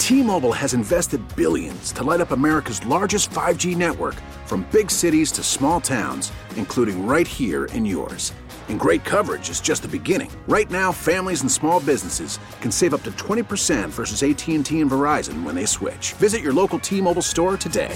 T-Mobile has invested billions to light up America's largest 5G network, from big cities to small towns, including right here in yours. And great coverage is just the beginning. Right now, families and small businesses can save up to 20% versus AT&T and Verizon when they switch. Visit your local T-Mobile store today.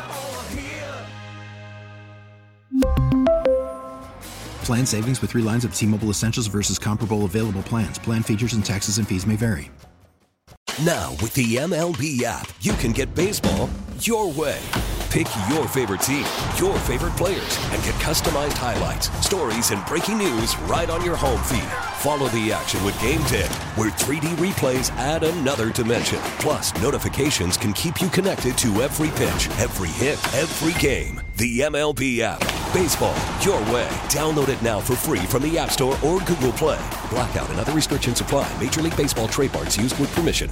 Plan savings with 3 lines of T-Mobile Essentials versus comparable available plans. Plan features and taxes and fees may vary. Now, with the MLB app, you can get baseball your way. Pick your favorite team, your favorite players, and get customized highlights, stories, and breaking news right on your home feed. Follow the action with Game Day, where 3D replays add another dimension. Plus, notifications can keep you connected to every pitch, every hit, every game. The MLB app. Baseball your way. Download it now for free from the App Store or Google Play. Blackout and other restrictions apply. Major League Baseball trademarks used with permission.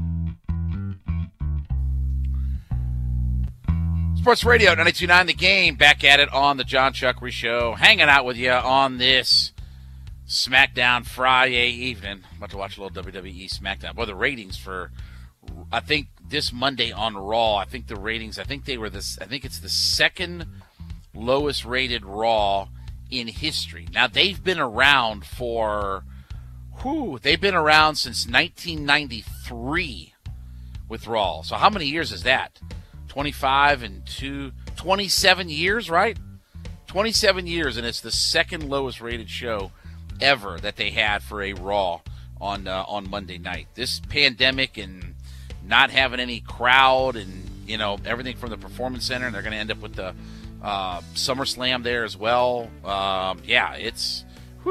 Sports Radio 92.9 The Game, back at it on the John Chuckery Show, hanging out with you on this SmackDown Friday evening. I'm about to watch a little WWE SmackDown. Boy, the ratings for, I think, this Monday on Raw, I think it's the second lowest rated Raw in history. Now, they've been around since 1993 with Raw. So how many years is that? 27 years, right? 27 years, and it's the second lowest rated show ever that they had for a Raw on Monday night. This pandemic and not having any crowd and, everything from the Performance Center, and they're going to end up with the SummerSlam there as well. It's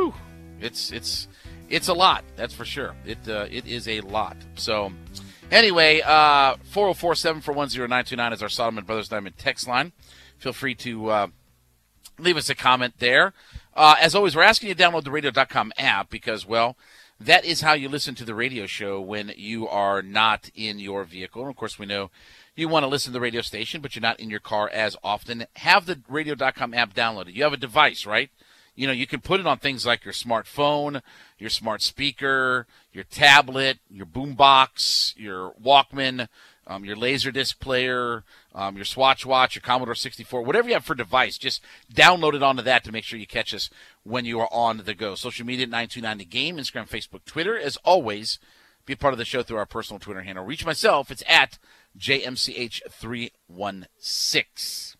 a lot, that's for sure. It is a lot. So anyway, 404-741-0929 is our Solomon Brothers Diamond text line. Feel free to leave us a comment there. As always, we're asking you to download the radio.com app because, well, that is how you listen to the radio show when you are not in your vehicle. And, of course, we know you want to listen to the radio station, but you're not in your car as often. Have the radio.com app downloaded. You have a device, right? You can put it on things like your smartphone, your smart speaker, your tablet, your boombox, your Walkman, your Laserdisc player, your Swatch watch, your Commodore 64, whatever you have for device, just download it onto that to make sure you catch us when you are on the go. Social media at 929 The Game, Instagram, Facebook, Twitter. As always, be a part of the show through our personal Twitter handle. Reach myself, it's at JMCH316.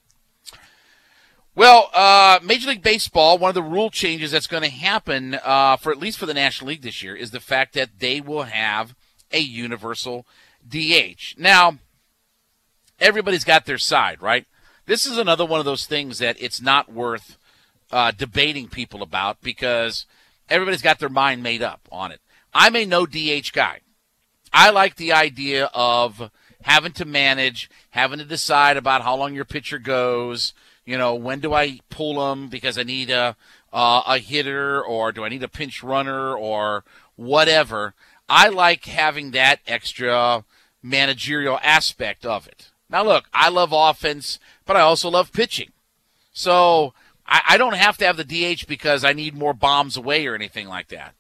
Well, Major League Baseball, one of the rule changes that's going to happen for at least for the National League this year is the fact that they will have a universal DH. Now, everybody's got their side, right? This is another one of those things that it's not worth debating people about because everybody's got their mind made up on it. I'm a no DH guy. I like the idea of having to manage, having to decide about how long your pitcher goes. When do I pull them because I need a hitter, or do I need a pinch runner, or whatever? I like having that extra managerial aspect of it. Now, look, I love offense, but I also love pitching. So I don't have to have the DH because I need more bombs away or anything like that.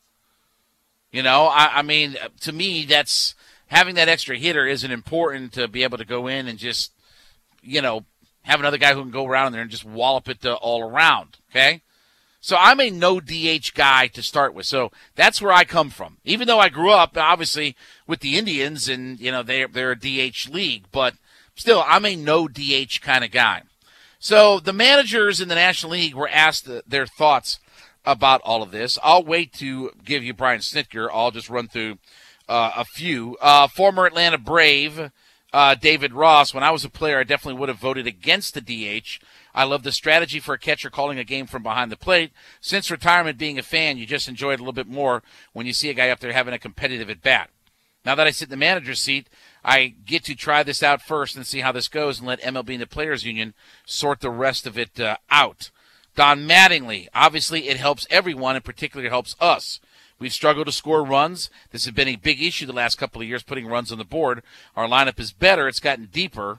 I mean, to me, that's having that extra hitter isn't important to be able to go in and just, have another guy who can go around there and just wallop it all around, okay? So I'm a no DH guy to start with. So that's where I come from. Even though I grew up, obviously, with the Indians and, they're a DH league, but still, I'm a no DH kind of guy. So the managers in the National League were asked their thoughts about all of this. I'll wait to give you Brian Snitker. I'll just run through a few. Former Atlanta Brave David Ross, when I was a player, I definitely would have voted against the DH. I love the strategy for a catcher calling a game from behind the plate. Since retirement, being a fan, you just enjoy it a little bit more when you see a guy up there having a competitive at-bat. Now that I sit in the manager's seat, I get to try this out first and see how this goes and let MLB and the Players Union sort the rest of it out. Don Mattingly, obviously it helps everyone, and particularly it helps us. We've struggled to score runs. This has been a big issue the last couple of years, putting runs on the board. Our lineup is better. It's gotten deeper.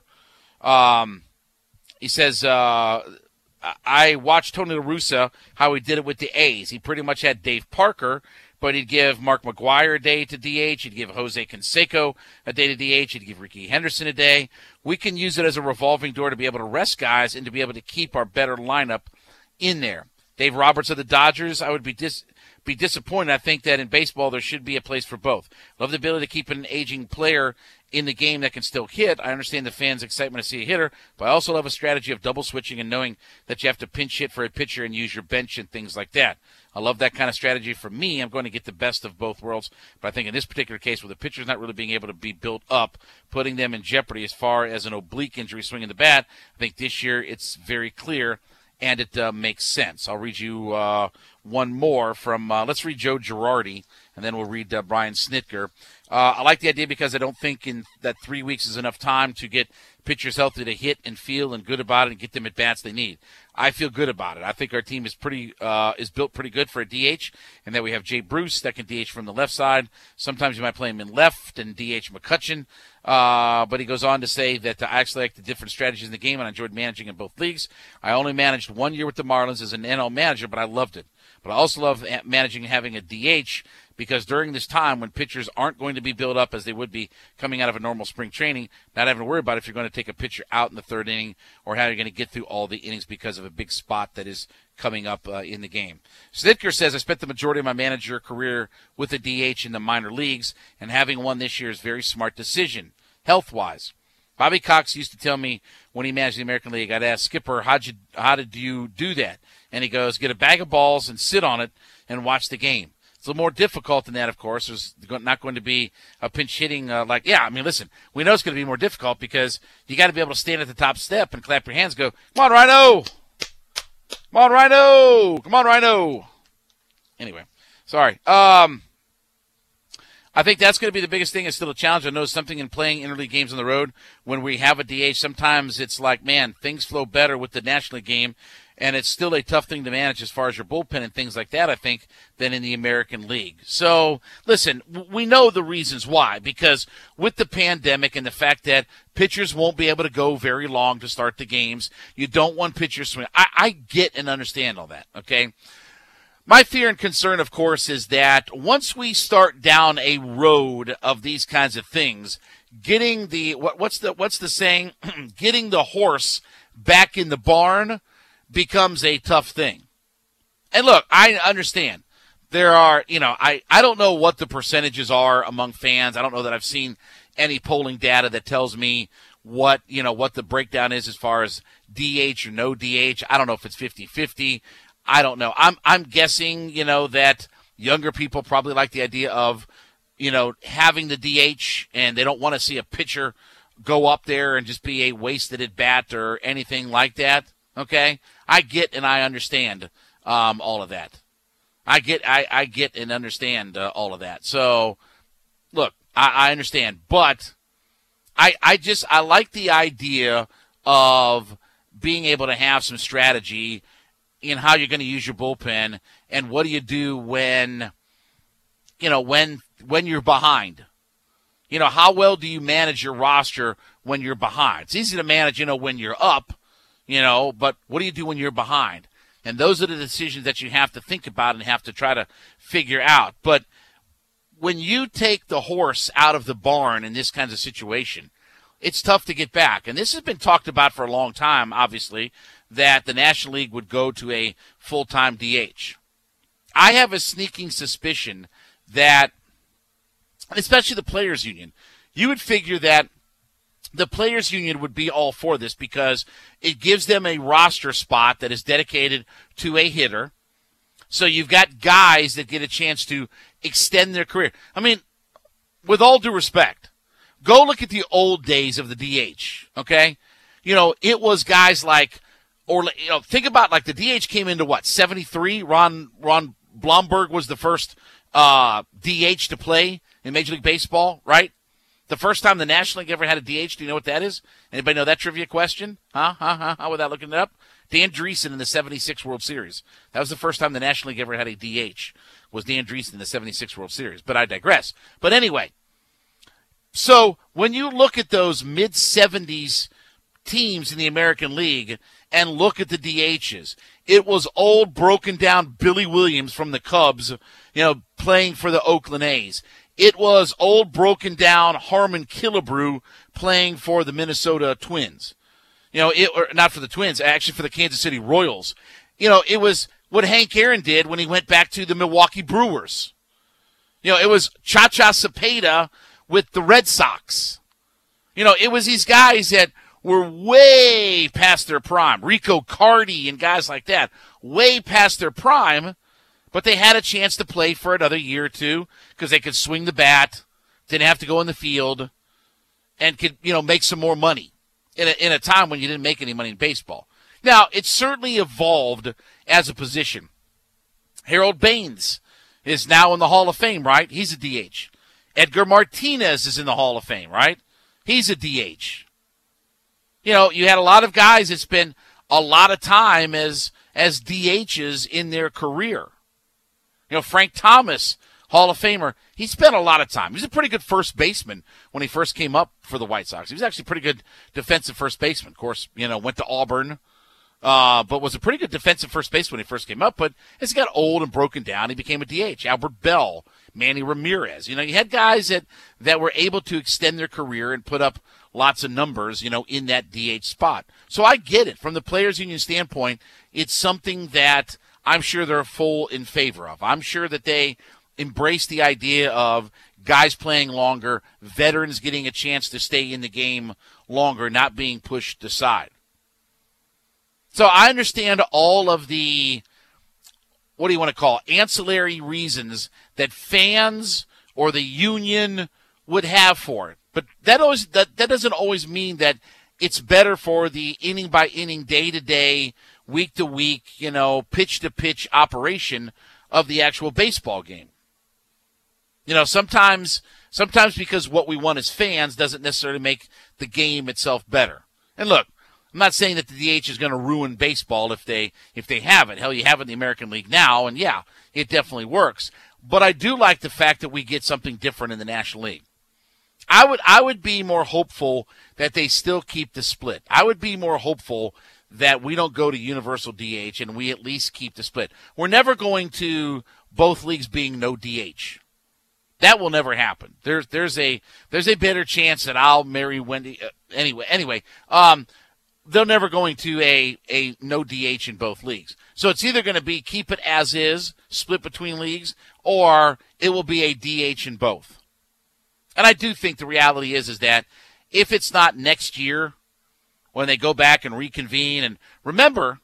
He says, I watched Tony La Russa, how he did it with the A's. He pretty much had Dave Parker but he'd give Mark McGwire a day to DH. He'd give Jose Canseco a day to DH. He'd give Ricky Henderson a day. We can use it as a revolving door to be able to rest guys and to be able to keep our better lineup in there. Dave Roberts of the Dodgers, I would be disappointed. I think that in baseball there should be a place for both. Love the ability to keep an aging player in the game that can still hit. I understand the fans' excitement to see a hitter, but I also love a strategy of double switching and knowing that you have to pinch hit for a pitcher and use your bench and things like that. I love that kind of strategy. For me, I'm going to get the best of both worlds, but I think in this particular case where the pitcher's not really being able to be built up, putting them in jeopardy as far as an oblique injury swinging the bat, I think this year it's very clear and it makes sense. I'll read you one more from, let's read Joe Girardi, and then we'll read Brian Snitker. I like the idea because I don't think that 3 weeks is enough time to get pitchers healthy to hit and feel and good about it and get them at bats they need. I feel good about it. I think our team is built pretty good for a DH, and that we have Jay Bruce that can DH from the left side. Sometimes you might play him in left and DH McCutchen. But he goes on to say that I actually like the different strategies in the game, and I enjoyed managing in both leagues. I only managed 1 year with the Marlins as an NL manager, but I loved it. But I also love managing and having a DH because during this time when pitchers aren't going to be built up as they would be coming out of a normal spring training, not having to worry about if you're going to take a pitcher out in the third inning or how you're going to get through all the innings because of a big spot that is coming up in the game. Snitker says, I spent the majority of my manager career with a DH in the minor leagues, and having one this year is a very smart decision, health-wise. Bobby Cox used to tell me when he managed the American League, I'd ask Skipper, how did you do that? And he goes, get a bag of balls and sit on it and watch the game. It's a little more difficult than that, of course. There's not going to be a pinch hitting listen, we know it's going to be more difficult because you got to be able to stand at the top step and clap your hands and go, come on, Rhino! Come on, Rhino! Come on, Rhino! Anyway, sorry. I think that's going to be the biggest thing. It's still a challenge. I know something in playing interleague games on the road when we have a DH. Sometimes it's like, man, things flow better with the National League game, and it's still a tough thing to manage as far as your bullpen and things like that, I think, than in the American League. So, listen, we know the reasons why, because with the pandemic and the fact that pitchers won't be able to go very long to start the games, you don't want pitchers swing. I get and understand all that, okay? My fear and concern, of course, is that once we start down a road of these kinds of things, getting the what's the saying? Getting the horse back in the barn becomes a tough thing. And look, I understand there are, I don't know what the percentages are among fans. I don't know that I've seen any polling data that tells me what the breakdown is as far as DH or no DH. I don't know if it's 50-50. I don't know. I'm guessing, that younger people probably like the idea of, having the DH, and they don't want to see a pitcher go up there and just be a wasted at bat or anything like that. Okay? I get and I understand all of that. I get and understand all of that. So, look, I understand. But I like the idea of being able to have some strategy in how you're going to use your bullpen, and what do you do when you're behind? How well do you manage your roster when you're behind? It's easy to manage, when you're up, but what do you do when you're behind? And those are the decisions that you have to think about and have to try to figure out. But when you take the horse out of the barn in this kind of situation, it's tough to get back. And this has been talked about for a long time, obviously, that the National League would go to a full-time DH. I have a sneaking suspicion that, especially the Players Union, you would figure that the Players Union would be all for this because it gives them a roster spot that is dedicated to a hitter. So you've got guys that get a chance to extend their career. I mean, with all due respect, go look at the old days of the DH, okay? It was guys like, think about like the DH came into 73? Ron Blomberg was the first DH to play in Major League Baseball, right? The first time the National League ever had a DH, do you know what that is? Anybody know that trivia question? Without looking it up? Dan Driessen in the 76 World Series. That was the first time the National League ever had a DH, was Dan Driessen in the 76 World Series. But I digress. But anyway, so when you look at those mid-70s teams in the American League and look at the DHs. It was old, broken down Billy Williams from the Cubs, playing for the Oakland A's. It was old, broken down Harmon Killebrew playing for the Minnesota Twins. Or not for the Twins, actually for the Kansas City Royals. It was what Hank Aaron did when he went back to the Milwaukee Brewers. It was Cha-Cha Cepeda with the Red Sox. It was these guys that were way past their prime. Rico Cardi and guys like that, way past their prime, but they had a chance to play for another year or two because they could swing the bat, didn't have to go in the field, and could, make some more money in a time when you didn't make any money in baseball. Now, it's certainly evolved as a position. Harold Baines is now in the Hall of Fame, right? He's a DH. Edgar Martinez is in the Hall of Fame, right? He's a DH. You had a lot of guys that spent a lot of time as DHs in their career. Frank Thomas, Hall of Famer, he spent a lot of time. He was a pretty good first baseman when he first came up for the White Sox. He was actually a pretty good defensive first baseman. Of course, went to Auburn, but was a pretty good defensive first baseman when he first came up. But as he got old and broken down, he became a DH. Albert Bell, Manny Ramirez. You had guys that were able to extend their career and put up lots of numbers, in that DH spot. So I get it. From the Players Union standpoint, it's something that I'm sure they're full in favor of. I'm sure that they embrace the idea of guys playing longer, veterans getting a chance to stay in the game longer, not being pushed aside. So I understand all of the, what do you want to call it, ancillary reasons that fans or the union would have for it. But that doesn't always mean that it's better for the inning by inning, day to day, week to week, pitch to pitch operation of the actual baseball game. Sometimes because what we want as fans doesn't necessarily make the game itself better. And look, I'm not saying that the DH is going to ruin baseball if they have it. Hell, you have it in the American League now, and yeah, it definitely works. But I do like the fact that we get something different in the National League. I would be more hopeful that they still keep the split. I would be more hopeful that we don't go to universal DH and we at least keep the split. We're never going to both leagues being no DH. That will never happen. There's a better chance that I'll marry Wendy. Anyway, they're never going to a no DH in both leagues. So it's either going to be keep it as is, split between leagues, or it will be a DH in both. And I do think the reality is that if it's not next year when they go back and reconvene, and remember,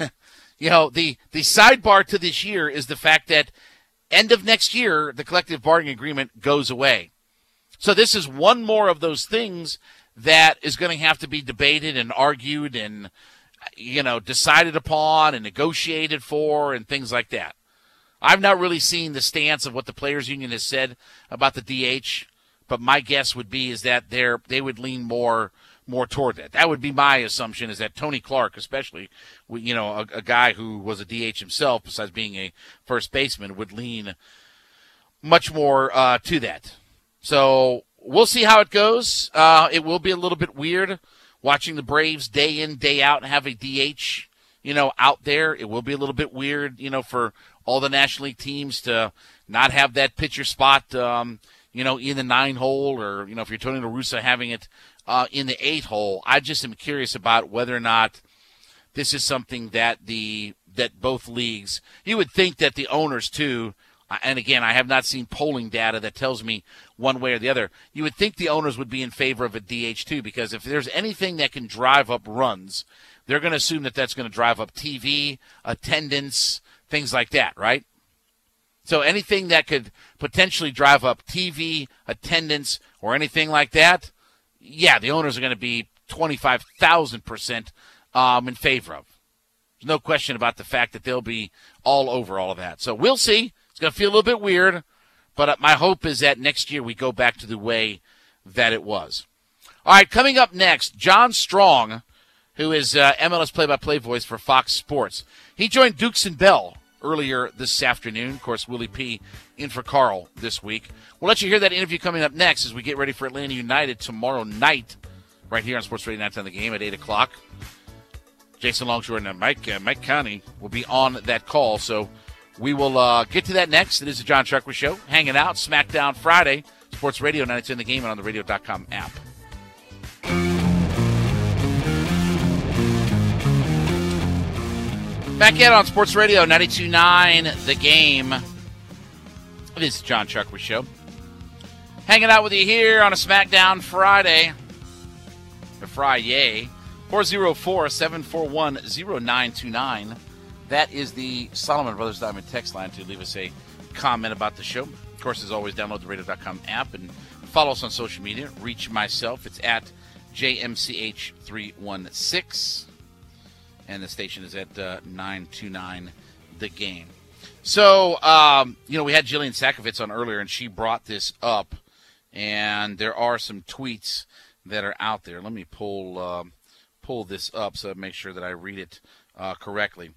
the sidebar to this year is the fact that end of next year, the collective bargaining agreement goes away. So this is one more of those things that is going to have to be debated and argued and, decided upon and negotiated for and things like that. I've not really seen the stance of what the Players Union has said about the DH, but my guess would be is that they would lean more toward that. That would be my assumption, is that Tony Clark, especially, a guy who was a DH himself, besides being a first baseman, would lean much more to that. So we'll see how it goes. It will be a little bit weird watching the Braves day in, day out and have a DH, out there. It will be a little bit weird, for all the National League teams to not have that pitcher spot, in the 9 hole, or, if you're Tony La Russa having it in the 8 hole. I just am curious about whether or not this is something that both leagues, you would think that the owners too, and again, I have not seen polling data that tells me one way or the other, you would think the owners would be in favor of a DH too, because if there's anything that can drive up runs, they're going to assume that that's going to drive up TV, attendance, things like that, right? So anything that could potentially drive up TV, attendance, or anything like that, yeah, the owners are going to be 25,000% in favor of. There's no question about the fact that they'll be all over all of that. So we'll see. It's going to feel a little bit weird, but my hope is that next year we go back to the way that it was. All right, coming up next, John Strong, who is MLS play-by-play voice for Fox Sports. He joined Dukes and Bell earlier this afternoon. Of course, Willie P. in for Carl this week. We'll let you hear that interview coming up next as we get ready for Atlanta United tomorrow night right here on Sports Radio 910 The Game at 8 o'clock. Jason Longshore and Mike Connie will be on that call, so we will get to that next. It is the John Chuckery Show, hanging out, SmackDown Friday, Sports Radio 910 The Game, and on the radio.com app. Back in on Sports Radio 92.9 The Game. It is the John Chuckery Show. Hanging out with you here on a SmackDown Friday. Or Friday. 404-741-0929. That is the Solomon Brothers Diamond text line to leave us a comment about the show. Of course, as always, download the radio.com app and follow us on social media. Reach myself. It's at JMCH316. And the station is at 929 The Game. So, we had Jillian Sakovits on earlier, and she brought this up. And there are some tweets that are out there. Let me pull this up so I make sure that I read it correctly.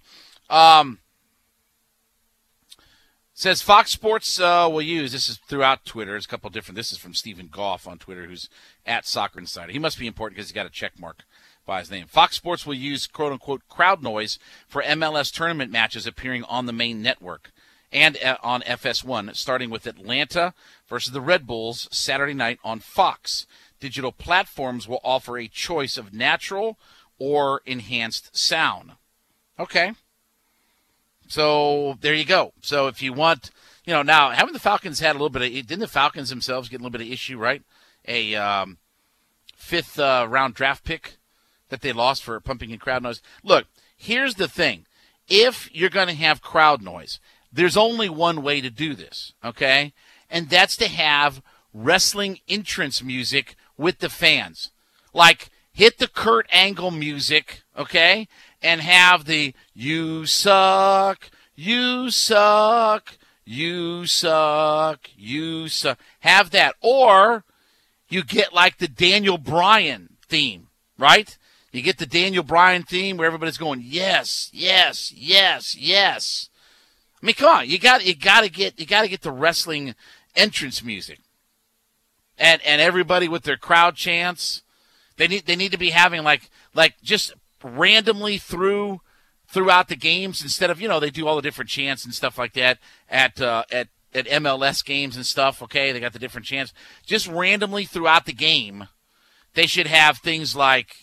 Says Fox Sports will use, this is throughout Twitter, there's a couple different, this is from Stephen Goff on Twitter, who's at Soccer Insider. He must be important because he's got a check mark by his name. Fox Sports will use quote-unquote crowd noise for MLS tournament matches appearing on the main network and on FS1, starting with Atlanta versus the Red Bulls Saturday night on Fox. Digital platforms will offer a choice of natural or enhanced sound. Okay. So there you go. So if you want, now haven't the Falcons had a little bit of, didn't the Falcons themselves get a little bit of issue, right? A fifth round draft pick that they lost for pumping in crowd noise. Look, here's the thing. If you're going to have crowd noise, there's only one way to do this, okay? And that's to have wrestling entrance music with the fans. Like, hit the Kurt Angle music, okay? And have the you suck, you suck, you suck, you suck. Have that. Or you get like the Daniel Bryan theme, right? You get the Daniel Bryan theme where everybody's going, yes, yes, yes, yes. I mean, come on, you got to get the wrestling entrance music. And everybody with their crowd chants. They need to be having like just randomly throughout the games instead of, they do all the different chants and stuff like that at MLS games and stuff, okay? They got the different chants. Just randomly throughout the game, they should have things like,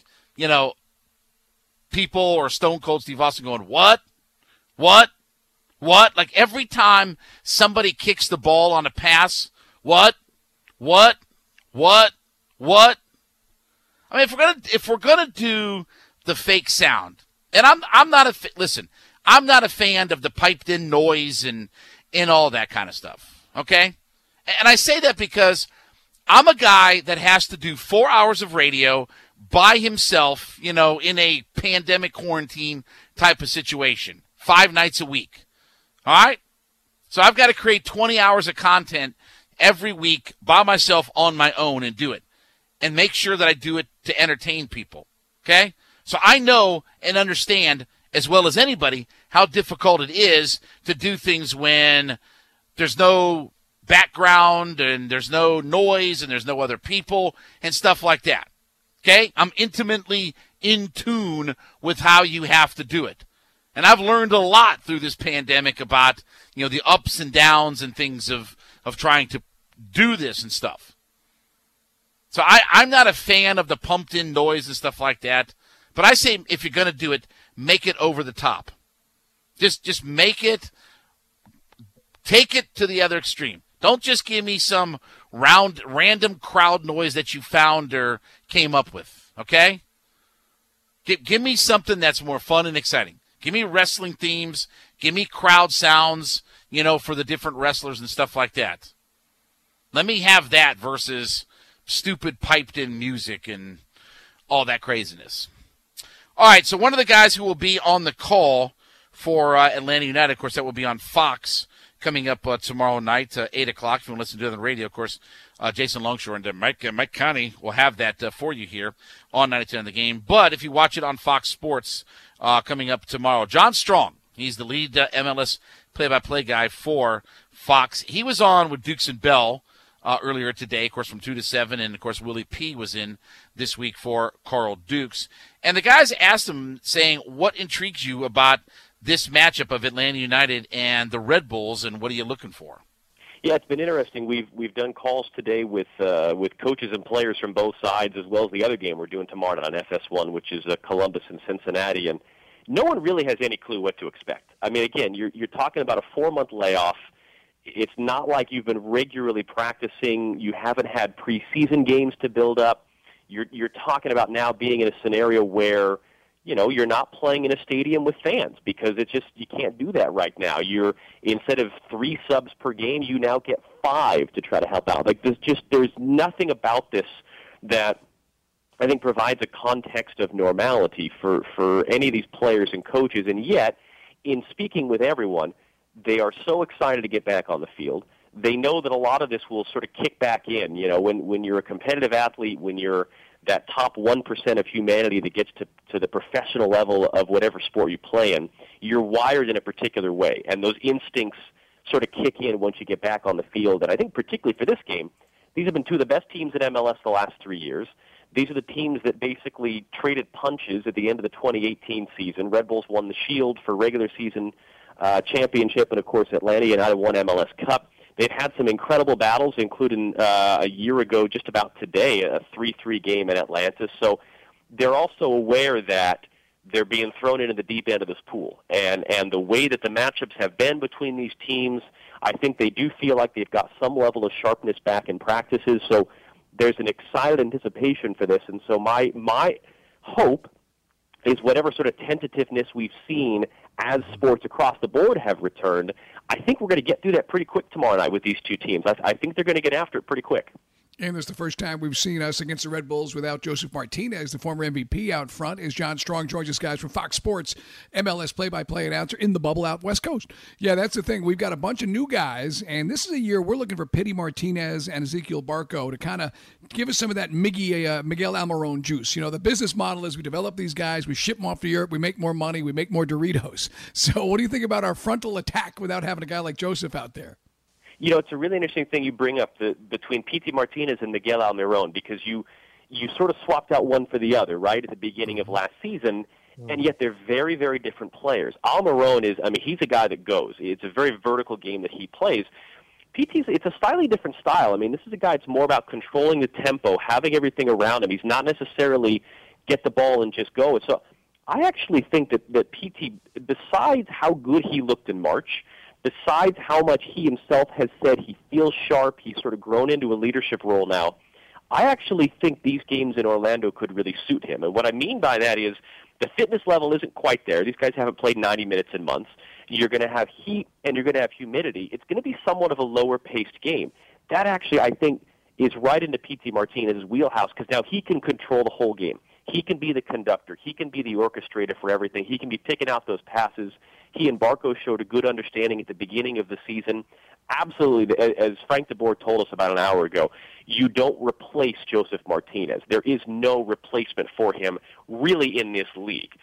people or Stone Cold Steve Austin going, what? Like every time somebody kicks the ball on a pass, what? I mean, if we're gonna do the fake sound, and I'm not a fan of the piped in noise and all that kind of stuff. Okay, and I say that because I'm a guy that has to do 4 hours of radio by himself, in a pandemic quarantine type of situation, 5 nights a week. All right, so I've got to create 20 hours of content every week by myself on my own and do it. And make sure that I do it to entertain people, okay? So I know and understand, as well as anybody, how difficult it is to do things when there's no background and there's no noise and there's no other people and stuff like that, okay? I'm intimately in tune with how you have to do it. And I've learned a lot through this pandemic about, the ups and downs and things of trying to do this and stuff. So I'm not a fan of the pumped-in noise and stuff like that. But I say if you're going to do it, make it over the top. Just make it, take it to the other extreme. Don't just give me some random crowd noise that you found or came up with, okay? Give me something that's more fun and exciting. Give me wrestling themes. Give me crowd sounds, for the different wrestlers and stuff like that. Let me have that versus stupid piped-in music and all that craziness. All right, so one of the guys who will be on the call for Atlanta United, of course, that will be on Fox coming up tomorrow night, 8 o'clock. If you want to listen to it on the radio, of course, Jason Longshore and Mike Connie will have that for you here on 910 The Game. But if you watch it on Fox Sports coming up tomorrow, John Strong, he's the lead MLS play-by-play guy for Fox. He was on with Dukes and Bell earlier today, of course, from 2 to 7. And, of course, Willie P. was in this week for Carl Dukes. And the guys asked him, saying, what intrigues you about this matchup of Atlanta United and the Red Bulls, and what are you looking for? Yeah, it's been interesting. We've done calls today with coaches and players from both sides, as well as the other game we're doing tomorrow night on FS1, which is Columbus and Cincinnati, and no one really has any clue what to expect. I mean, again, you're talking about a 4-month layoff. It's not like you've been regularly practicing. You haven't had preseason games to build up. You're talking about now being in a scenario where you're not playing in a stadium with fans, because you can't do that right now. Instead of 3 subs per game, you now get 5 to try to help out. Like there's nothing about this that I think provides a context of normality for any of these players and coaches. And yet, in speaking with everyone, they are so excited to get back on the field. They know that a lot of this will sort of kick back in. When you're a competitive athlete, when you're that top 1% of humanity that gets to the professional level of whatever sport you play in, you're wired in a particular way. And those instincts sort of kick in once you get back on the field. And I think particularly for this game, these have been 2 of the best teams in MLS the last 3 years. These are the teams that basically traded punches at the end of the 2018 season. Red Bulls won the Shield for regular season championship, and, of course, Atlanta United won MLS Cup. They've had some incredible battles, including a year ago, just about today, a 3-3 game in Atlanta. So they're also aware that they're being thrown into the deep end of this pool. And the way that the matchups have been between these teams, I think they do feel like they've got some level of sharpness back in practices. So there's an excited anticipation for this. And so my hope is whatever sort of tentativeness we've seen as sports across the board have returned, I think we're going to get through that pretty quick tomorrow night with these 2 teams. I think they're going to get after it pretty quick. And this is the first time we've seen us against the Red Bulls without Joseph Martinez, the former MVP, out front. As John Strong joins us, guys, from Fox Sports, MLS play-by-play announcer in the bubble out West Coast. Yeah, that's the thing. We've got a bunch of new guys, and this is a year we're looking for Pity Martinez and Ezequiel Barco to kind of give us some of that Miguel Almiron juice. The business model is we develop these guys, we ship them off to Europe, we make more money, we make more Doritos. So what do you think about our frontal attack without having a guy like Joseph out there? It's a really interesting thing you bring up between Pity Martinez and Miguel Almiron, because you sort of swapped out one for the other, right, at the beginning of last season, and yet they're very, very different players. Almiron he's a guy that goes. It's a very vertical game that he plays. It's a slightly different style. This is a guy that's more about controlling the tempo, having everything around him. He's not necessarily get the ball and just go. So I actually think that PT, besides how good he looked in March, besides how much he himself has said he feels sharp, he's sort of grown into a leadership role now, I actually think these games in Orlando could really suit him. And what I mean by that is the fitness level isn't quite there. These guys haven't played 90 minutes in months. You're going to have heat and you're going to have humidity. It's going to be somewhat of a lower-paced game. That actually, I think, is right into Pity Martinez's wheelhouse, because now he can control the whole game. He can be the conductor. He can be the orchestrator for everything. He can be picking out those passes. He and Barco showed a good understanding at the beginning of the season. Absolutely, as Frank DeBoer told us about an hour ago, you don't replace Joseph Martinez. There is no replacement for him really in this league.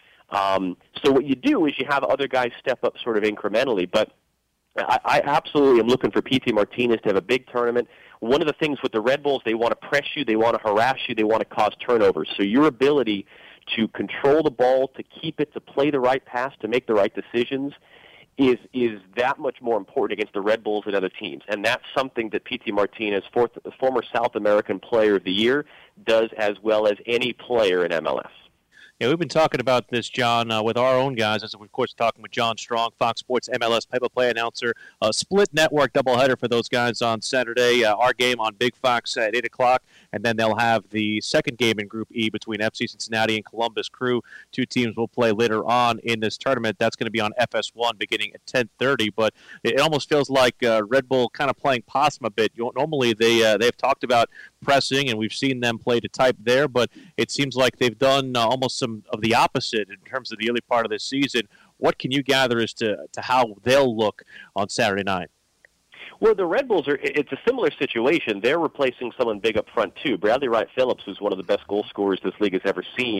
So what you do is you have other guys step up sort of incrementally, but I absolutely am looking for Pity Martinez to have a big tournament. One of the things with the Red Bulls, they want to press you, they want to harass you, they want to cause turnovers. So your ability to control the ball, to keep it, to play the right pass, to make the right decisions is that much more important against the Red Bulls and other teams. And that's something that Pity Martinez, former South American Player of the Year, does as well as any player in MLS. Yeah, we've been talking about this, John, with our own guys, as we're, of course, talking with John Strong, Fox Sports MLS play-by-play announcer. Split network doubleheader for those guys on Saturday. Our game on Big Fox at 8 o'clock, and then they'll have the second game in Group E between FC Cincinnati and Columbus Crew. 2 teams will play later on in this tournament. That's going to be on FS1 beginning at 10:30, but it almost feels like Red Bull kind of playing possum a bit. Normally they've talked about pressing, and we've seen them play to type there, but it seems like they've done almost some of the opposite in terms of the early part of this season. What can you gather as to how they'll look on Saturday night? Well, the Red Bulls it's a similar situation. They're replacing someone big up front, too. Bradley Wright Phillips, who's one of the best goal scorers this league has ever seen,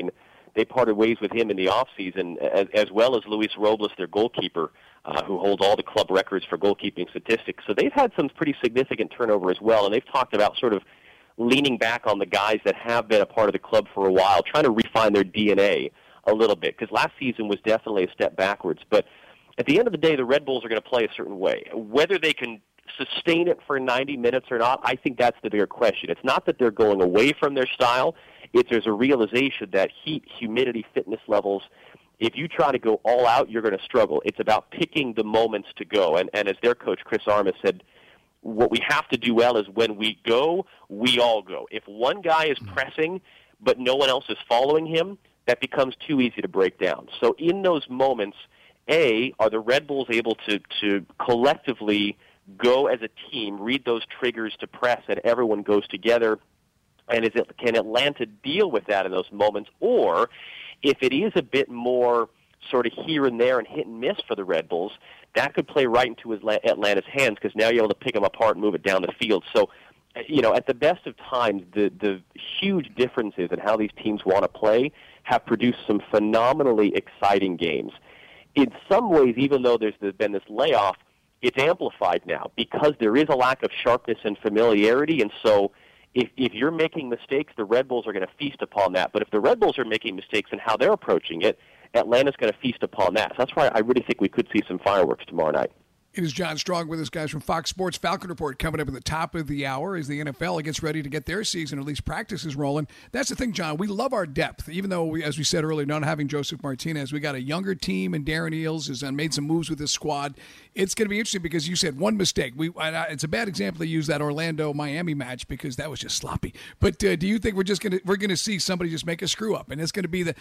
they parted ways with him in the offseason, as well as Luis Robles, their goalkeeper, who holds all the club records for goalkeeping statistics. So they've had some pretty significant turnover as well, and they've talked about sort of leaning back on the guys that have been a part of the club for a while, trying to refine their DNA a little bit, because last season was definitely a step backwards. But at the end of the day, the Red Bulls are going to play a certain way. Whether they can sustain it for 90 minutes or not, I think that's the bigger question. It's not that they're going away from their style. There's a realization that heat, humidity, fitness levels, if you try to go all out, you're going to struggle. It's about picking the moments to go. And as their coach, Chris Armas, said, what we have to do well is when we go, we all go. If one guy is pressing but no one else is following him, that becomes too easy to break down. So in those moments, are the Red Bulls able to collectively go as a team, read those triggers to press, and everyone goes together? And can Atlanta deal with that in those moments? Or if it is a bit more sort of here and there and hit and miss for the Red Bulls, that could play right into Atlanta's hands, because now you're able to pick them apart and move it down the field. So, at the best of times, the huge differences in how these teams want to play have produced some phenomenally exciting games. In some ways, even though there's been this layoff, it's amplified now because there is a lack of sharpness and familiarity, and so if you're making mistakes, the Red Bulls are going to feast upon that. But if the Red Bulls are making mistakes in how they're approaching it, Atlanta's going to feast upon that. So that's why I really think we could see some fireworks tomorrow night. It is John Strong with us, guys, from Fox Sports. Falcon Report coming up at the top of the hour as the NFL gets ready to get their season, or at least practices rolling. That's the thing, John. We love our depth, even though, as we said earlier, not having Joseph Martinez. We got a younger team, and Darren Eales has made some moves with this squad. It's going to be interesting because you said one mistake. It's a bad example to use that Orlando-Miami match because that was just sloppy. But do you think we're going to see somebody just make a screw up, and that's going to be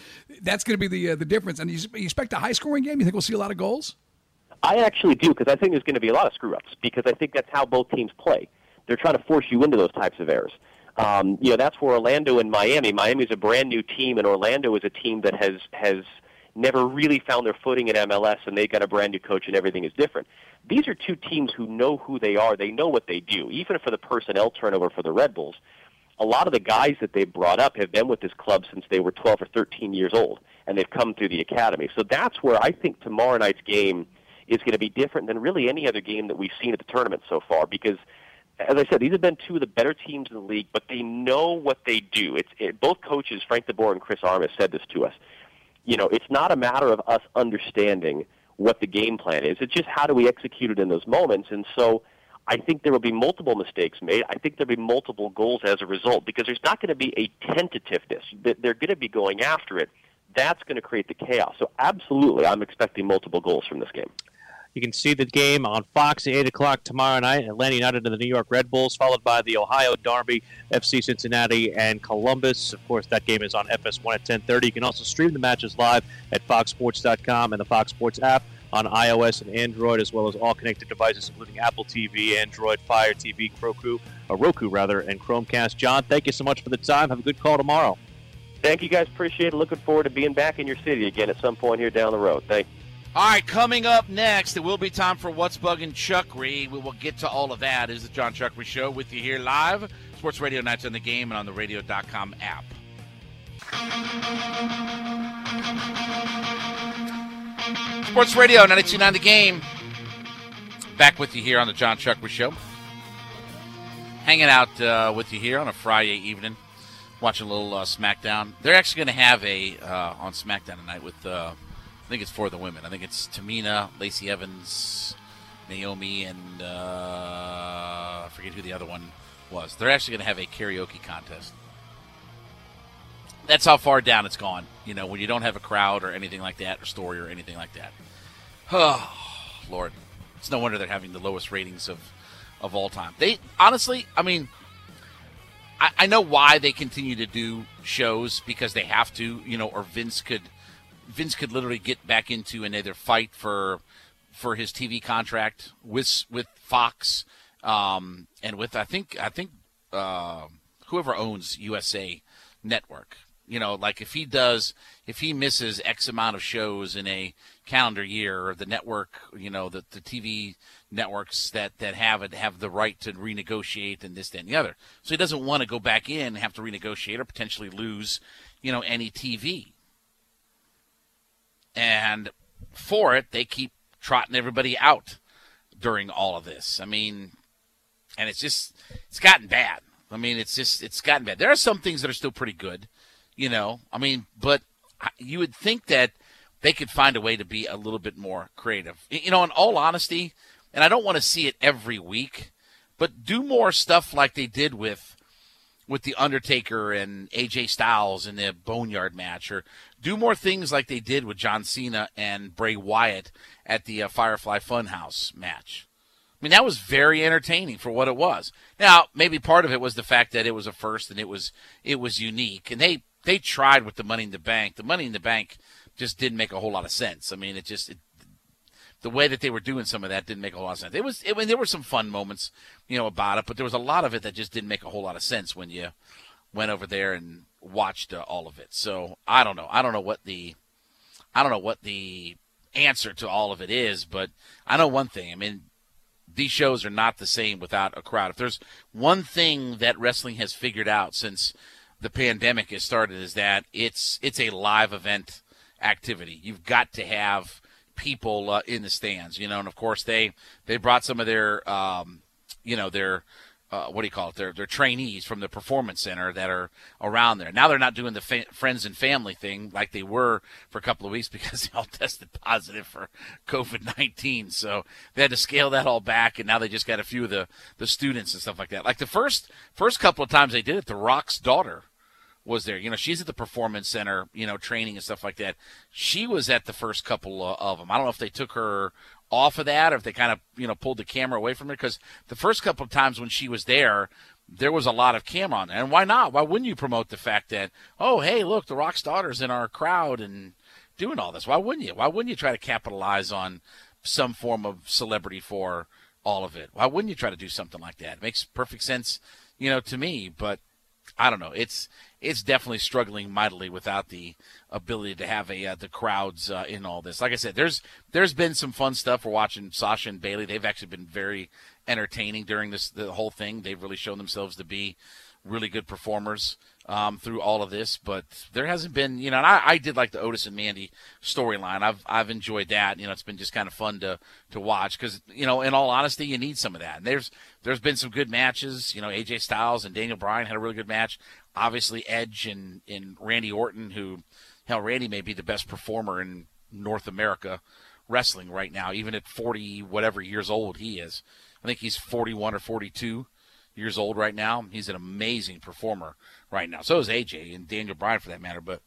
the difference? And you expect a high-scoring game? You think we'll see a lot of goals? I actually do, because I think there's going to be a lot of screw-ups, because I think that's how both teams play. They're trying to force you into those types of errors. That's for Orlando and Miami. Miami's a brand-new team, and Orlando is a team that has never really found their footing in MLS, and they've got a brand-new coach, and everything is different. These are two teams who know who they are. They know what they do. Even for the personnel turnover for the Red Bulls, a lot of the guys that they've brought up have been with this club since they were 12 or 13 years old, and they've come through the academy. So that's where I think tomorrow night's game is going to be different than really any other game that we've seen at the tournament so far, because, as I said, these have been two of the better teams in the league, but they know what they do. Both coaches, Frank DeBoer and Chris Armas, said this to us. It's not a matter of us understanding what the game plan is. It's just how do we execute it in those moments. And so I think there will be multiple mistakes made. I think there will be multiple goals as a result, because there's not going to be a tentativeness. They're going to be going after it. That's going to create the chaos. So absolutely, I'm expecting multiple goals from this game. You can see the game on Fox at 8 o'clock tomorrow night. Atlanta United and the New York Red Bulls, followed by the Ohio Derby, FC Cincinnati, and Columbus. Of course, that game is on FS1 at 10:30. You can also stream the matches live at foxsports.com and the Fox Sports app on iOS and Android, as well as all connected devices, including Apple TV, Android, Fire TV, Roku, and Chromecast. John, thank you so much for the time. Have a good call tomorrow. Thank you, guys. Appreciate it. Looking forward to being back in your city again at some point here down the road. Thank you. All right, coming up next, it will be time for What's Bugging Chuckery. We will get to all of that. It is the John Chuckery Show with you here live. Sports Radio Nights on the Game and on the radio.com app. Sports Radio 92.9 The Game. Back with you here on the John Chuckery Show. Hanging out with you here on a Friday evening. Watching a little SmackDown. They're actually going to have on SmackDown tonight with... I think it's for the women. I think it's Tamina, Lacey Evans, Naomi, and I forget who the other one was. They're actually going to have a karaoke contest. That's how far down it's gone, when you don't have a crowd or anything like that, or story or anything like that. Oh, Lord. It's no wonder they're having the lowest ratings of all time. They, honestly, I know why they continue to do shows, because they have to, or Vince could literally get back into and either fight for his TV contract with Fox, and with I think whoever owns USA Network. Like if he misses X amount of shows in a calendar year, or the network, the TV networks that have the right to renegotiate and this, that, and the other. So he doesn't want to go back in and have to renegotiate or potentially lose, any TV. And for it, they keep trotting everybody out during all of this. I mean, and it's gotten bad. I mean, it's gotten bad. There are some things that are still pretty good, I mean, but you would think that they could find a way to be a little bit more creative. In all honesty, and I don't want to see it every week, but do more stuff like they did with The Undertaker and AJ Styles in the Boneyard match, or do more things like they did with John Cena and Bray Wyatt at the Firefly Funhouse match. I mean, that was very entertaining for what it was. Now, maybe part of it was the fact that it was a first and it was unique, and they tried with the Money in the Bank. The Money in the Bank just didn't make a whole lot of sense. I mean, the way that they were doing some of that didn't make a whole lot of sense. There were some fun moments, about it, but there was a lot of it that just didn't make a whole lot of sense when you went over there and watched all of it. So I don't know. I don't know what the answer to all of it is, but I know one thing. I mean, these shows are not the same without a crowd. If there's one thing that wrestling has figured out since the pandemic has started, is that it's a live event activity. You've got to have people in the stands, and of course they brought some of their their trainees from the Performance Center that are around there. Now they're not doing the friends and family thing like they were for a couple of weeks because they all tested positive for COVID-19. So they had to scale that all back, and now they just got a few of the students and stuff like that. Like the first couple of times they did it, The Rock's daughter was there. She's at the Performance Center, training and stuff like that. She was at the first couple of them. I don't know if they took her off of that or if they kind of, pulled the camera away from her, because the first couple of times when she was there was a lot of camera on there. And why not? Why wouldn't you promote the fact that, oh, hey, look, The Rock's daughter's in our crowd and doing all this? Why wouldn't you? Why wouldn't you try to capitalize on some form of celebrity for all of it? Why wouldn't you try to do something like that? It makes perfect sense, to me, but I don't know. It's definitely struggling mightily without the ability to have the crowds in all this. Like I said, there's been some fun stuff. We're watching Sasha and Bailey. They've actually been very entertaining during the whole thing. They've really shown themselves to be really good performers through all of this. But there hasn't been, and I did like the Otis and Mandy storyline. I've enjoyed that. It's been just kind of fun to watch because, in all honesty, you need some of that. And there's been some good matches. AJ Styles and Daniel Bryan had a really good match. Obviously, Edge and Randy Orton, who, hell, Randy may be the best performer in North America wrestling right now, even at 40 whatever years old he is. I think he's 41 or 42 years old right now. He's an amazing performer right now. So is AJ and Daniel Bryan, for that matter. But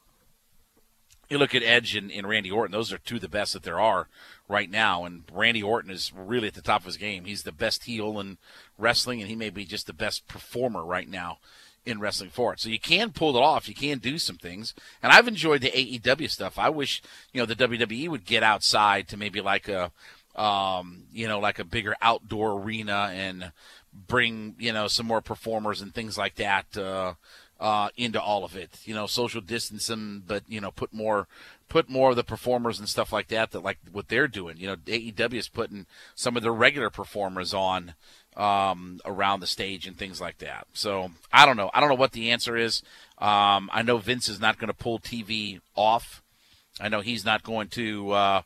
you look at Edge and Randy Orton; those are two of the best that there are right now. And Randy Orton is really at the top of his game. He's the best heel in wrestling, and he may be just the best performer right now in wrestling for it. So you can pull it off. You can do some things. And I've enjoyed the AEW stuff. I wish, the WWE would get outside to maybe like a bigger outdoor arena and bring, some more performers and things like that into all of it. Social distancing, but, put more of the performers and stuff like that like what they're doing. AEW is putting some of their regular performers on around the stage and things like that. So I don't know. I don't know what the answer is. I know Vince is not going to pull TV off. I know he's not going to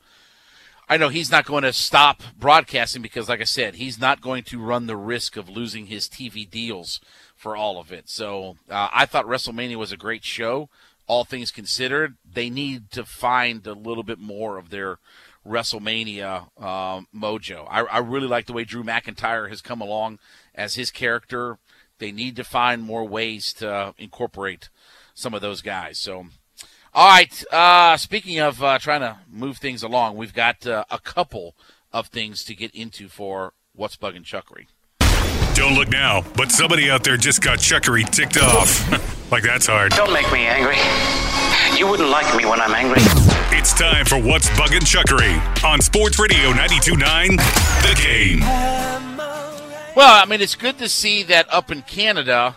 stop broadcasting because, like I said, he's not going to run the risk of losing his TV deals for all of it. So I thought WrestleMania was a great show. All things considered, they need to find a little bit more of their WrestleMania mojo. I really like the way Drew McIntyre has come along as his character. They need to find more ways to incorporate some of those guys. So, all right, speaking of trying to move things along, we've got a couple of things to get into for What's Bugging Chuckery. Don't look now, but somebody out there just got Chuckery ticked off. Like that's hard. Don't make me angry. You wouldn't like me when I'm angry. It's time for What's Bugging Chuckery on Sports Radio 92.9 The Game. Well, I mean, it's good to see that up in Canada,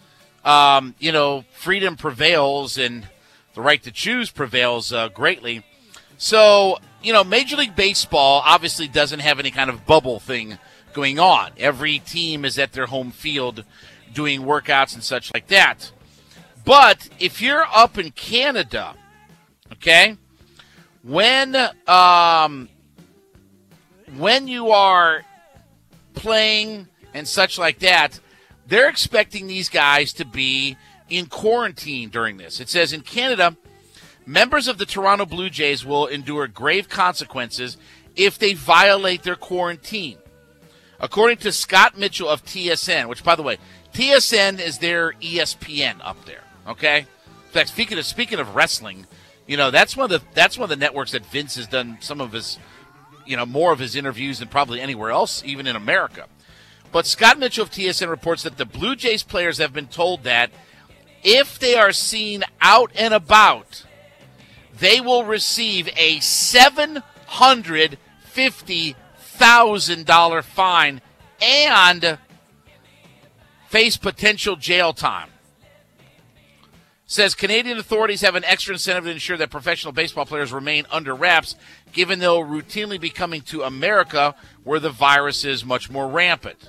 freedom prevails and the right to choose prevails greatly. So, Major League Baseball obviously doesn't have any kind of bubble thing going on. Every team is at their home field doing workouts and such like that. But if you're up in Canada, okay, when you are playing and such like that, they're expecting these guys to be in quarantine during this. It says in Canada, members of the Toronto Blue Jays will endure grave consequences if they violate their quarantine. According to Scott Mitchell of TSN, which, by the way, TSN is their ESPN up there, okay? In fact, speaking of wrestling, that's one of the networks that Vince has done some of his, more of his interviews than probably anywhere else, even in America. But Scott Mitchell of TSN reports that the Blue Jays players have been told that if they are seen out and about, they will receive a $750,000 fine and face potential jail time. Says Canadian authorities have an extra incentive to ensure that professional baseball players remain under wraps, given they'll routinely be coming to America where the virus is much more rampant.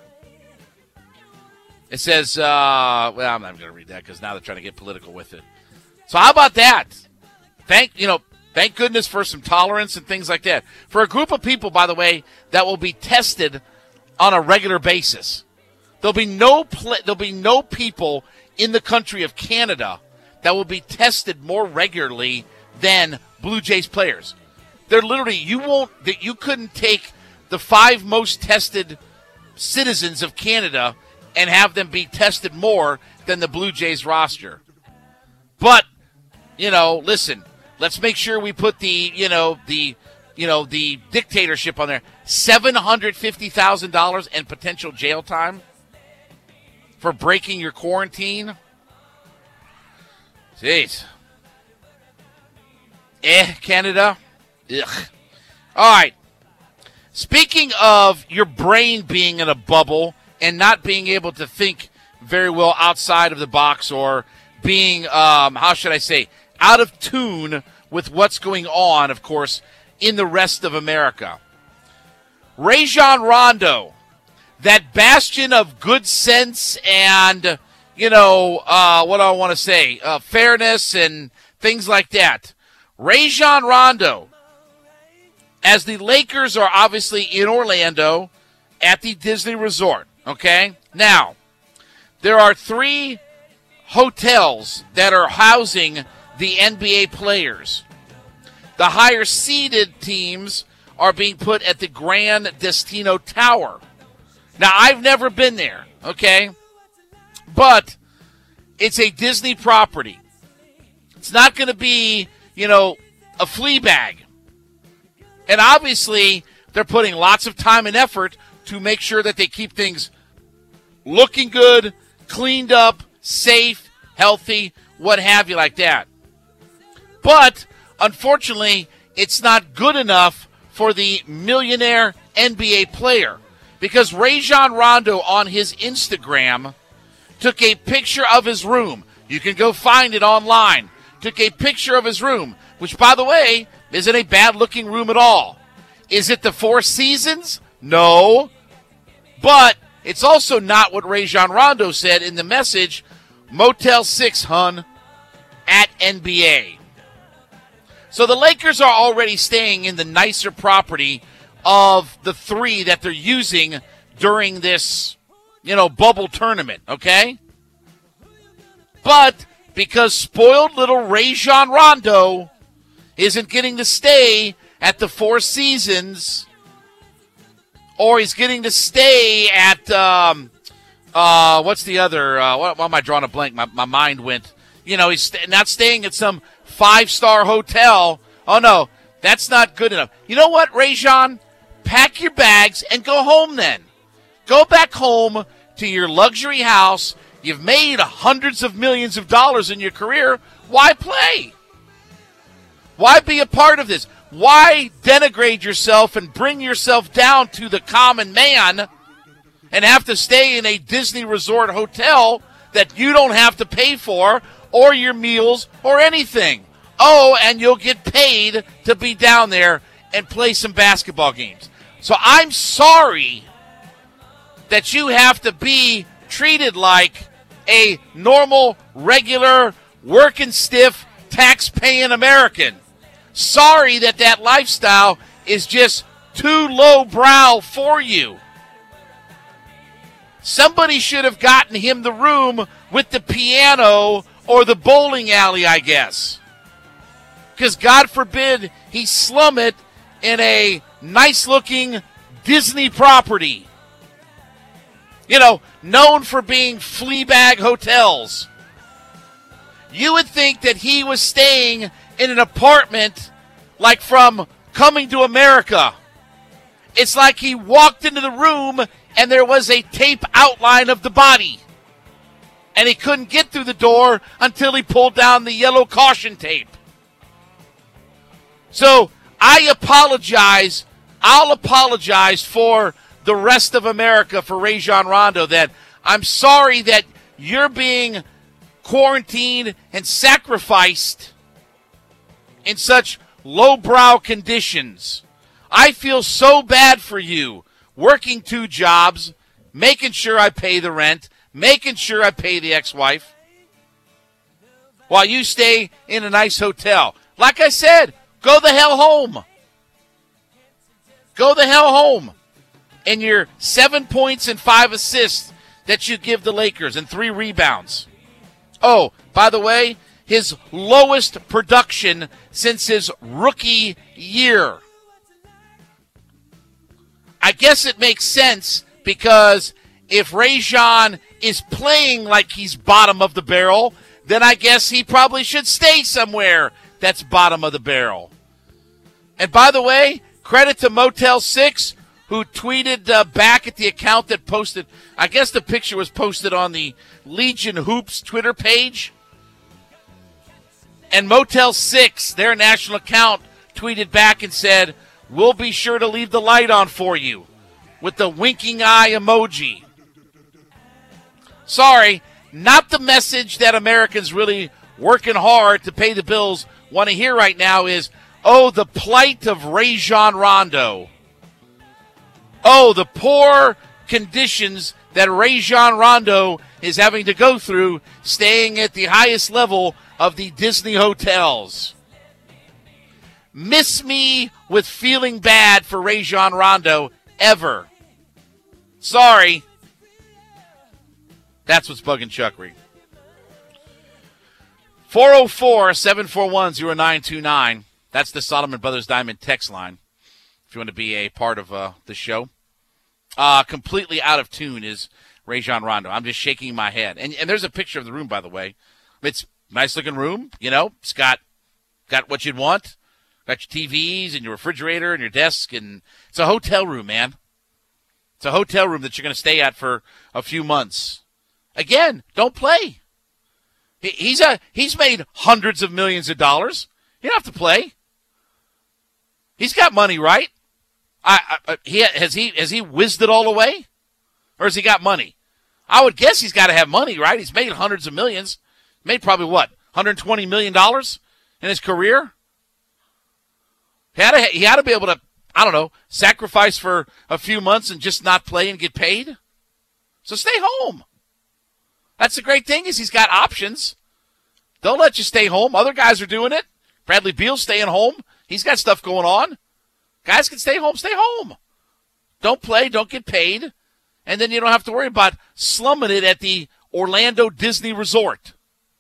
It says, I'm not going to read that because now they're trying to get political with it. So how about that? Thank goodness for some tolerance and things like that. For a group of people, by the way, that will be tested on a regular basis. There'll be no people in the country of Canada that will be tested more regularly than Blue Jays players. They're literally, you couldn't take the 5 most tested citizens of Canada and have them be tested more than the Blue Jays roster. But, listen, let's make sure we put the dictatorship on there. $750,000 and potential jail time for breaking your quarantine. Jeez. Canada. Ugh. All right. Speaking of your brain being in a bubble and not being able to think very well outside of the box, or being, out of tune with what's going on, of course, in the rest of America. Rajon Rondo, that bastion of good sense and, what do I want to say, fairness and things like that. Rajon Rondo, as the Lakers are obviously in Orlando at the Disney Resort, okay? Now, there are 3 hotels that are housing the NBA players. The higher seeded teams are being put at the Grand Destino Tower. Now, I've never been there, okay? But it's a Disney property. It's not going to be, a flea bag. And obviously, they're putting lots of time and effort to make sure that they keep things looking good, cleaned up, safe, healthy, what have you like that. But, unfortunately, it's not good enough for the millionaire NBA player, because Rajon Rondo on his Instagram took a picture of his room. You can go find it online. Took a picture of his room, which, by the way, isn't a bad-looking room at all. Is it the Four Seasons? No. But it's also not what Rajon Rondo said in the message, Motel 6, hun, at NBA. So the Lakers are already staying in the nicer property of the 3 that they're using during this, bubble tournament, okay? But because spoiled little Rajon Rondo isn't getting to stay at the Four Seasons, or he's getting to stay at, what's the other, why am I drawing a blank? My mind went, he's not staying at some 5-star hotel. Oh, no, that's not good enough. You know what, Rajon? Pack your bags and go home then. Go back home to your luxury house. You've made hundreds of millions of dollars in your career. Why play? Why be a part of this? Why denigrate yourself and bring yourself down to the common man and have to stay in a Disney Resort hotel that you don't have to pay for, or your meals or anything? Oh, and you'll get paid to be down there and play some basketball games. So I'm sorry that you have to be treated like a normal, regular, working stiff, tax-paying American. sorry that lifestyle is just too lowbrow for you. Somebody should have gotten him the room with the piano or the bowling alley, I guess. Because God forbid he slum it in a nice-looking Disney property. You know, known for being Fleabag hotels. You would think that he was staying in an apartment like from Coming to America. It's like he walked into the room and there was a tape outline of the body. And he couldn't get through the door until he pulled down the yellow caution tape. So I apologize. I'll apologize for the rest of America, for Rajon Rondo, that I'm sorry that you're being quarantined and sacrificed in such lowbrow conditions. I feel so bad for you, working 2 jobs, making sure I pay the rent, making sure I pay the ex-wife, while you stay in a nice hotel. Like I said, go the hell home. Go the hell home. And your 7 points and 5 assists that you give the Lakers and 3 rebounds. Oh, by the way, his lowest production since his rookie year. I guess it makes sense because if Rajon is playing like he's bottom of the barrel, then I guess he probably should stay somewhere that's bottom of the barrel. And by the way, credit to Motel 6, who tweeted back at the account that posted, I guess the picture was posted on the Legion Hoops Twitter page. And Motel 6, their national account, tweeted back and said, "We'll be sure to leave the light on for you," with the winking eye emoji. Sorry, not the message that Americans really working hard to pay the bills want to hear right now is, oh, the plight of Rajon Rondo. Oh, the poor conditions that Rajon Rondo is having to go through staying at the highest level of the Disney hotels. Miss me with feeling bad for Rajon Rondo ever. Sorry. That's what's bugging Chuckery. 404-741-0929. That's the Solomon Brothers Diamond text line if you want to be a part of the show. Completely out of tune is Rajon Rondo. I'm just shaking my head. And there's a picture of the room, by the way. It's a nice-looking room. You know, it's got what you'd want. Got your TVs and your refrigerator and your desk. And it's a hotel room, man. It's a hotel room that you're going to stay at for a few months. Again, don't play. He's made hundreds of millions of dollars. You don't have to play. He's got money, right? Has he whizzed it all away? Or has he got money? I would guess he's got to have money, right? He's made hundreds of millions. Made probably, what, $120 million in his career? He had to be able to, I don't know, sacrifice for a few months and just not play and get paid. So stay home. That's the great thing is he's got options. Don't let you stay home. Other guys are doing it. Bradley Beal's staying home. He's got stuff going on. Guys can stay home. Stay home. Don't play. Don't get paid. And then you don't have to worry about slumming it at the Orlando Disney Resort.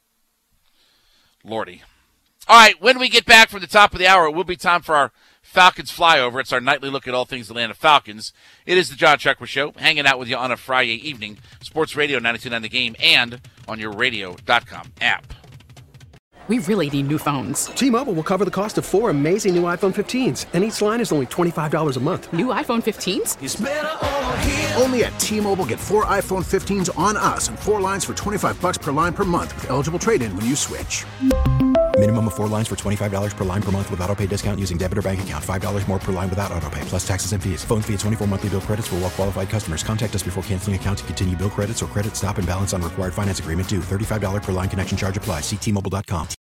Lordy. All right, when we get back from the top of the hour, it will be time for our Falcons flyover. It's our nightly look at all things Atlanta Falcons. It is the John Chuckwood Show, hanging out with you on a Friday evening. Sports Radio 92.9 The Game and on your radio.com app. We really need new phones. T-Mobile will cover the cost of 4 amazing new iPhone 15s, and each line is only $25 a month. New iPhone 15s? It's better over here. Only at T-Mobile, get 4 iPhone 15s on us and 4 lines for $25 per line per month with eligible trade-in when you switch. Minimum of 4 lines for $25 per line per month with autopay discount using debit or bank account. $5 more per line without autopay, plus taxes and fees. Phone fee at 24 monthly bill credits for well-qualified customers. Contact us before canceling account to continue bill credits or credit stop and balance on required finance agreement due. $35 per line connection charge applies. See T-Mobile.com.